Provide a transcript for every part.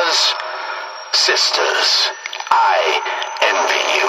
brothers, sisters, I envy you.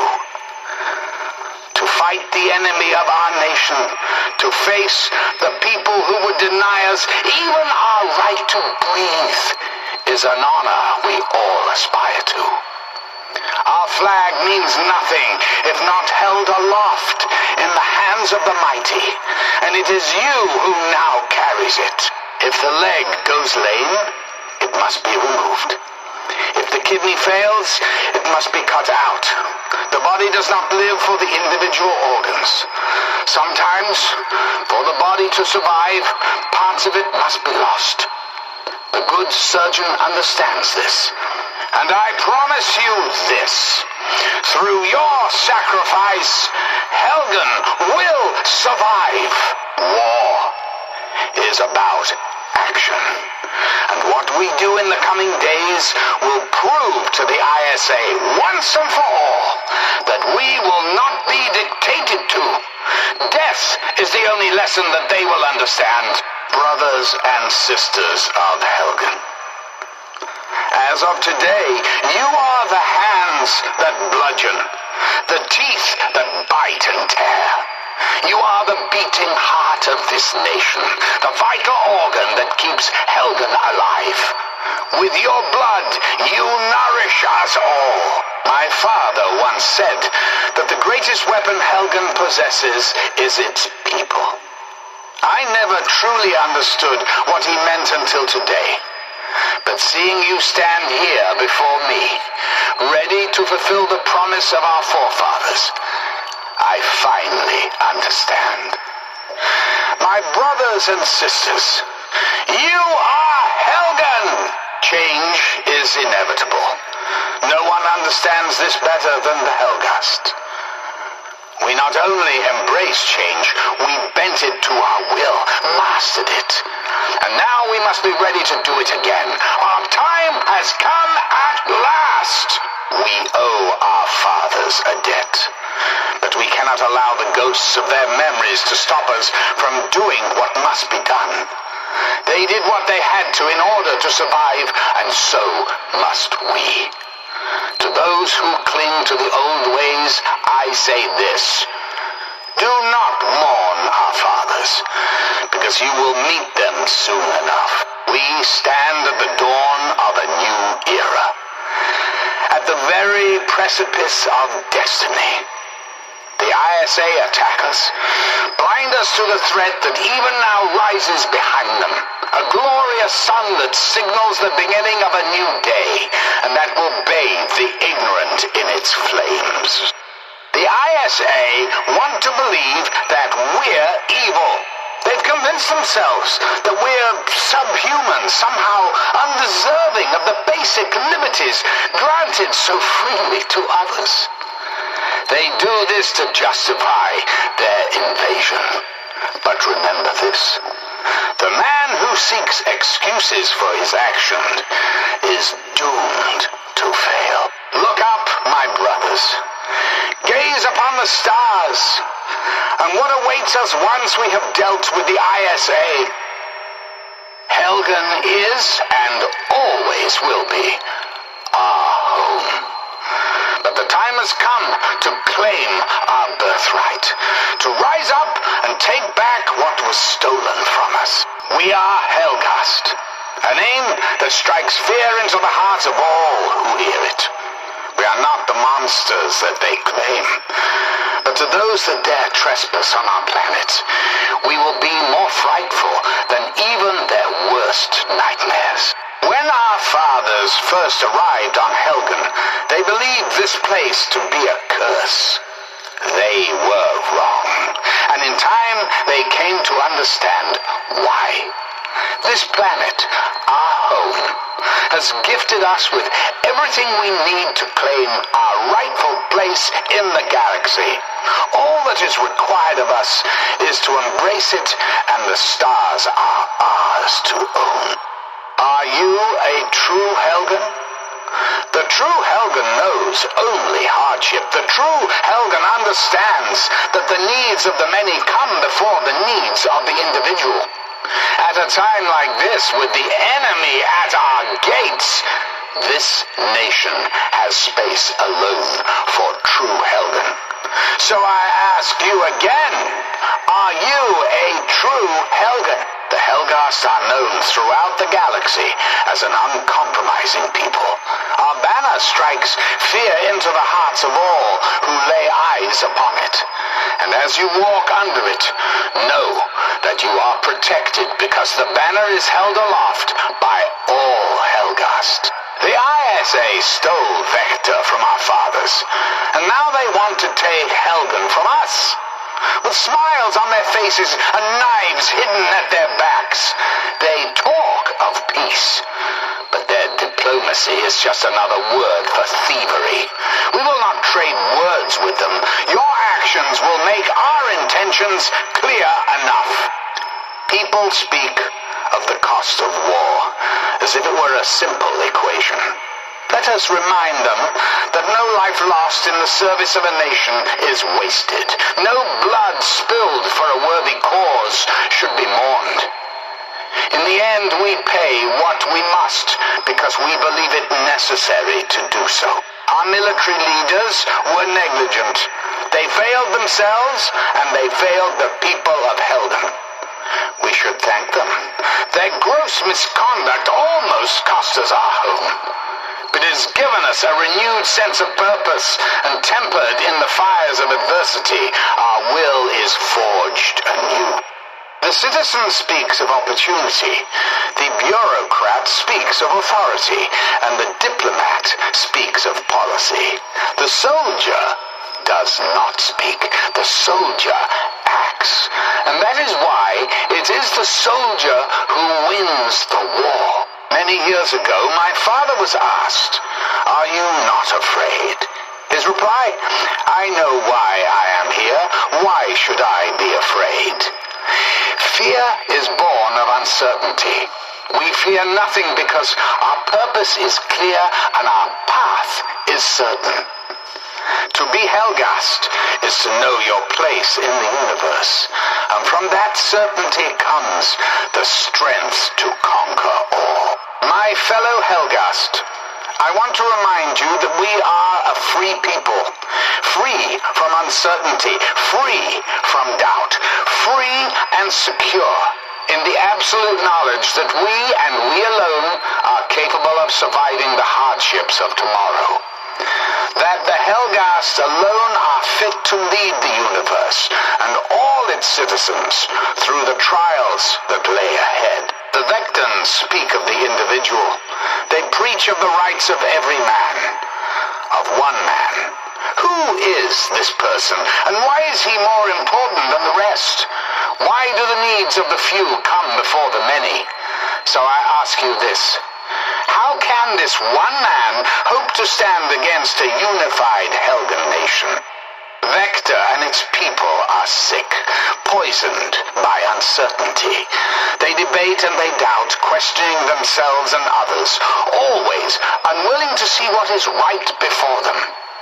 To fight the enemy of our nation, to face the people who would deny us even our right to breathe, is an honor we all aspire to. Our flag means nothing if not held aloft in the hands of the mighty, and it is you who now carries it. If the leg goes lame, it must be removed. If the kidney fails, it must be cut out. The body does not live for the individual organs. Sometimes, for the body to survive, parts of it must be lost. The good surgeon understands this, and I promise you this. Through your sacrifice, Helgen will survive. War is about action. And what we do in the coming days will prove to the ISA once and for all that we will not be dictated to. Death is the only lesson that they will understand, brothers and sisters of Helgen. As of today, you are the hands that bludgeon, the teeth that bite and tear. You are the beating heart of this nation, the vital organ that keeps Helgen alive. With your blood, you nourish us all. My father once said that the greatest weapon Helgen possesses is its people. I never truly understood what he meant until today. But seeing you stand here before me, ready to fulfill the promise of our forefathers, I finally understand. My brothers and sisters, you are Helgen! Change is inevitable. No one understands this better than the Helghast. We not only embraced change, we bent it to our will, mastered it. And now we must be ready to do it again. Our time has come at last. We owe our fathers a debt. But we cannot allow the ghosts of their memories to stop us from doing what must be done. They did what they had to in order to survive, and so must we. To those who cling to the old ways, I say this: do not mourn our fathers, because you will meet them soon enough. We stand at the dawn of a new era, at the very precipice of destiny. The ISA attack us, blind us to the threat that even now rises behind them, a glorious sun that signals the beginning of a new day, and that will bathe the ignorant in its flames. The ISA want to believe that we're evil. They've convinced themselves that we're subhuman, somehow undeserving of the basic liberties granted so freely to others. They do this to justify their invasion. But remember this: the man who seeks excuses for his action is doomed to fail. Look up, my brothers. Gaze upon the stars, and what awaits us once we have dealt with the ISA. Helgen is, and always will be, our home. But the time has come to claim our birthright, to rise up and take back what was stolen from us. We are Helghast, a name that strikes fear into the hearts of all who hear it. We are not the monsters that they claim, but to those that dare trespass on our planet, we will be more frightful than even their worst nightmares. When our fathers first arrived on Helgen, they believed this place to be a curse. They were wrong, and in time they came to understand why. This planet, our home, has gifted us with everything we need to claim our rightful place in the galaxy. All that is required of us is to embrace it, and the stars are ours to own. Are you a true Helgen? The true Helgen knows only hardship. The true Helgen understands that the needs of the many come before the needs of the individual. At a time like this, with the enemy at our gates, This nation has space alone for true Helgen. So I ask you again, are you a true Helgen? The Helghast are known throughout the galaxy as an uncompromising people. Our banner strikes fear into the hearts of all who lay eyes upon it. And as you walk under it, know that you are protected because the banner is held aloft by all Helghast. The ISA stole Vector from our fathers, and now they want to take Helgen from us. With smiles on their faces and knives hidden at their backs, they talk of peace. But their diplomacy is just another word for thievery. We will not trade words with them. Your actions will make our intentions clear enough. People speak of the cost of war as if it were a simple equation. Let us remind them that no life lost in the service of a nation is wasted. No blood spilled for a worthy cause should be mourned. In the end, we pay what we must because we believe it necessary to do so. Our military leaders were negligent. They failed themselves, and they failed the people of Helgen. We should thank them. Their gross misconduct almost cost us our home. But it has given us a renewed sense of purpose, and tempered in the fires of adversity, our will is forged anew. The citizen speaks of opportunity, the bureaucrat speaks of authority, and the diplomat speaks of policy. The soldier does not speak. The soldier acts. And that is why it is the soldier who wins the war. Many years ago, my father was asked, "Are you not afraid?" His reply, "I know why I am here. Why should I be afraid?" Fear is born of uncertainty. We fear nothing because our purpose is clear and our path is certain. To be Helghast is to know your place in the universe, and from that certainty comes the strength to conquer all. My fellow Helghast, I want to remind you that we are a free people, free from uncertainty, free from doubt, free and secure in the absolute knowledge that we and we alone are capable of surviving the hardships of tomorrow. That the Helghast alone are fit to lead the universe and all its citizens through the trials that lay ahead. The Vectans speak of the individual. They preach of the rights of every man, of one man. Who is this person, and why is he more important than the rest? Why do the needs of the few come before the many? So I ask you this. How can this one man hope to stand against a unified Helgen nation? Vector and its people are sick, poisoned by uncertainty. They debate and they doubt, questioning themselves and others, always unwilling to see what is right before them.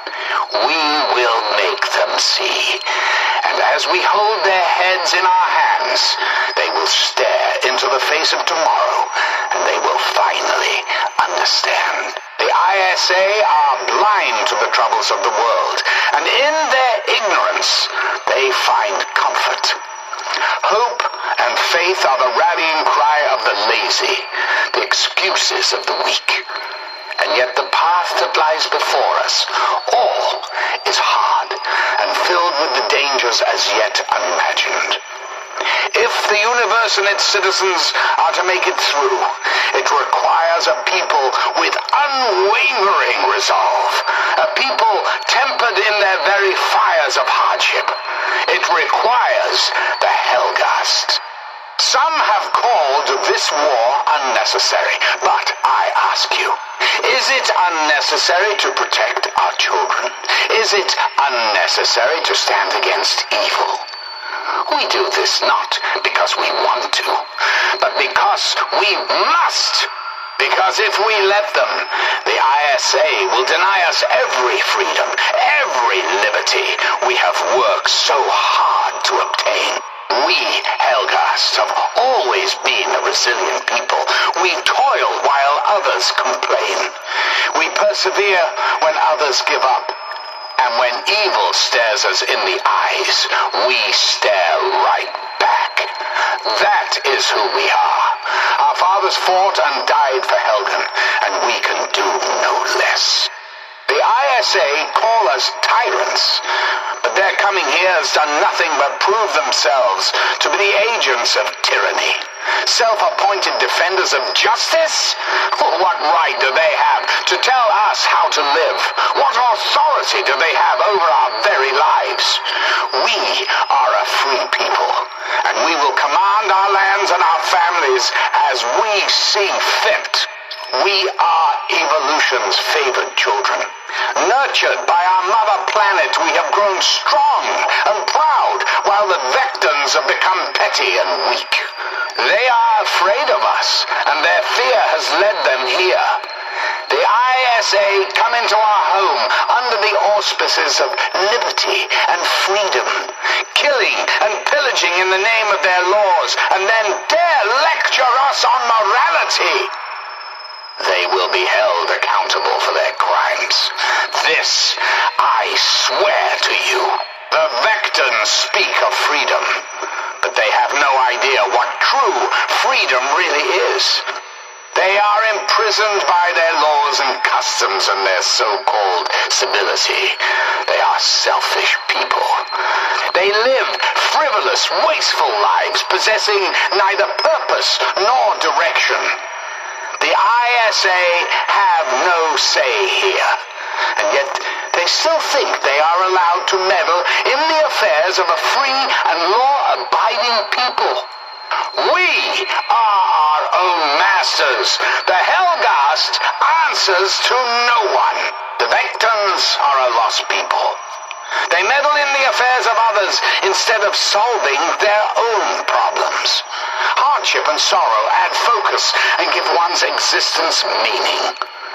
We will make them see. And as we hold their heads in our hands, they will stare into the face of tomorrow, and they will finally understand. The ISA are blind to the troubles of the world, and in their ignorance, they find comfort. Hope and faith are the rallying cry of the lazy, the excuses of the weak. And yet the path that lies before us, all is hard and filled with the dangers as yet unimagined. If the universe and its citizens are to make it through, it requires a people with unwavering resolve, a people tempered in their very fires of hardship. It requires the Helghast. Some have called this war unnecessary, but I ask you, is it unnecessary to protect our children? Is it unnecessary to stand against evil? We do this not because we want to, but because we must. Because if we let them, the ISA will deny us every freedom, every liberty we have worked so hard to obtain. We Helghast have always been a resilient people. We toil while others complain. We persevere when others give up. And when evil stares us in the eyes, we stare right back. That is who we are. Our fathers fought and died for Helgen, and we can do no less. The ISA call us tyrants, but their coming here has done nothing but prove themselves to be the agents of tyranny. Self-appointed defenders of justice? What right do they have to tell us how to live? What authority do they have over our very lives? We are a free people, and we will command our lands and our families as we see fit. We are evolution's favored children. Nurtured by our mother planet, we have grown strong and proud, while the Vectans have become petty and weak. They are afraid of us, and their fear has led them here. The ISA come into our home under the auspices of liberty and freedom, killing and pillaging in the name of their laws, and then dare lecture us on morality. They will be held accountable for their crimes. This I swear to you. The Vectans speak of freedom, but they have no idea what true freedom really is. They are imprisoned by their laws and customs and their so-called civility. They are selfish people. They live frivolous, wasteful lives, possessing neither purpose nor direction. The ISA have no say here, and yet they still think they are allowed to meddle in the affairs of a free and law-abiding people. We are our own masters. The Helghast answers to no one. The Vectans are a lost people. They meddle in the affairs of others instead of solving their own problems. Hardship and sorrow add focus and give one's existence meaning.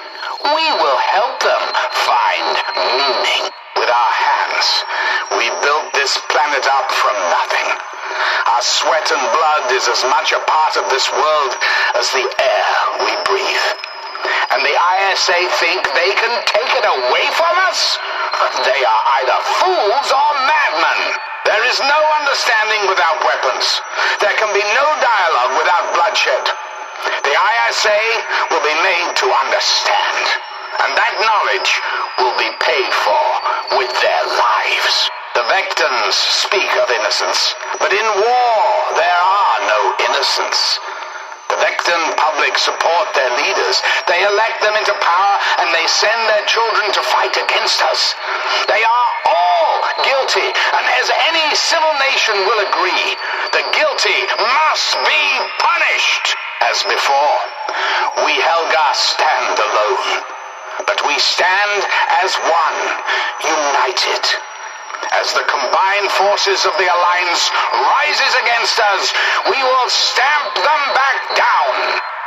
We will help them find meaning with our hands. We built this planet up from nothing. Our sweat and blood is as much a part of this world as the air we breathe. And the ISA think they can take it away from us? They are either fools or madmen. There is no understanding without weapons. There can be no dialogue without bloodshed. The ISA will be made to understand, and that knowledge will be paid for with their lives. The Vectans speak of innocence, but in war there are no innocents. The Vectan public support their leaders. They elect them into power, and they send their children to fight against us. They are all guilty, and as any civil nation will agree, the guilty must be punished. As before, we Helghast stand alone, but we stand as one, united. As the combined forces of the Alliance rises against us, we will stamp them back down.